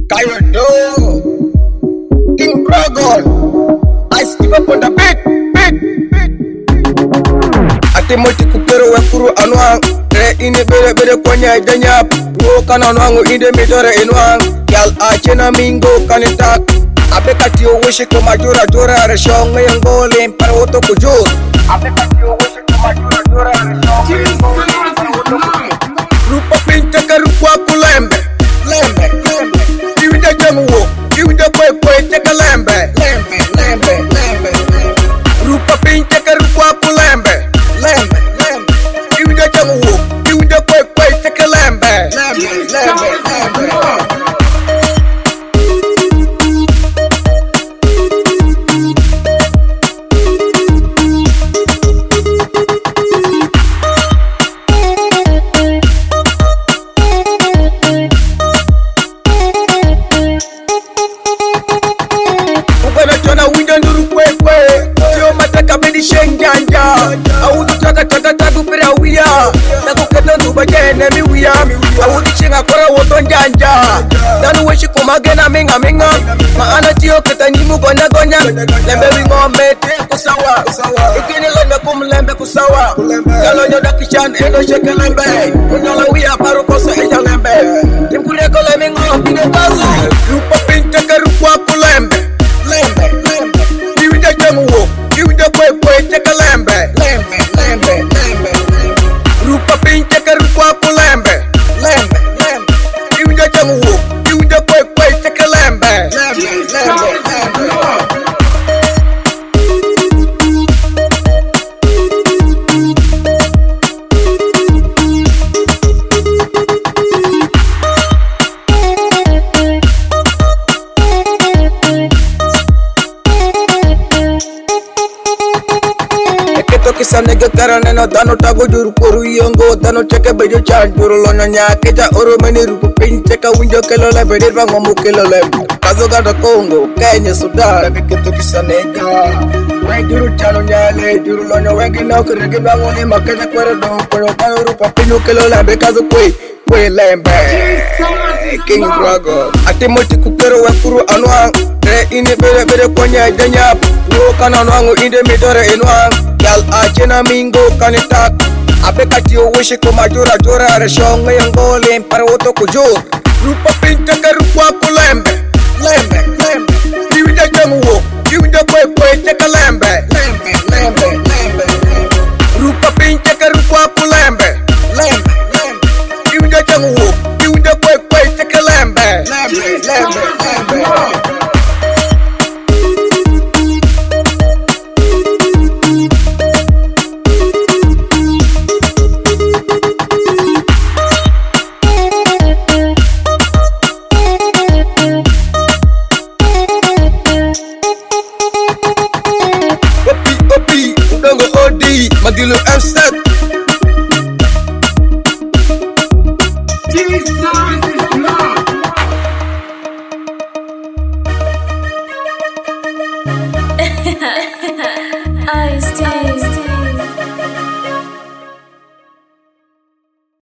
Kayado, King Dragon, I skip up on the beat. Ate multi kukero wekuru anwang, re ini bere kwanya idanyap. Wo kana nwangu inde midore inwang, yal achena mingo kanitak. Abekati yo wishi kuma jura reshong ngayong gole para woto kujur. Abekati yo wishi kuma jura reshong ngayong gole. Rupa pinta karukwa kulembe. Lembe, Iwinde jamuwo, iwinde kwe teka lembe. Rupa pinta karukwa kulembe. Lembe, Iwinde jamuwo, iwinde kwe teka lembe. Shenjanja awudu taka pira wiya nago keto nduba jene mi wiya awudu chinga kora woto njanja danu weshi kumagena minga maana tiyo keta nyimu gonya lembe wingome te kusawa ikini lembe kumlembe kusawa yalo nyoda kishan eno sheke lembe unyala wiya paru kosa eja lembe timkureko lemingo pine kazu rupa pinta karukwa kulembe iwinde jamuwo iwinde kwe teka lembe. Rupa pinta karukwa kulembe. Iwinde jamuwo, iwinde kwe teka lembe. Kisa nege karane no dano tago juru koru yongo dano cheke bejo chan juru lono nyake ja oro meni rupu pinche ka winjo kelo le bedir bango mu kelo le kazo gada Congo Kenya Sudan lebe kito kisa nega we juru chano nyale juru lono wengi na kurege bango ni makenya kwere do kono dano rupa pinyo kelo lembe kazo kwe lembe King Dragon ate multi kukero wekuru anwang re ini bere kwanya idanyap wo kana nwangu inde midore inwang yal achena mingo kanitak abekati yo wishi kuma jura reshong ngayong gole para woto kujur rupa pinta karukwa kulembe iwinde jamuwo iwinde kwe teka lembe rupa pinta karukwa kulembe iwinde jamuwo iwinde kwe teka lembe Madilu M7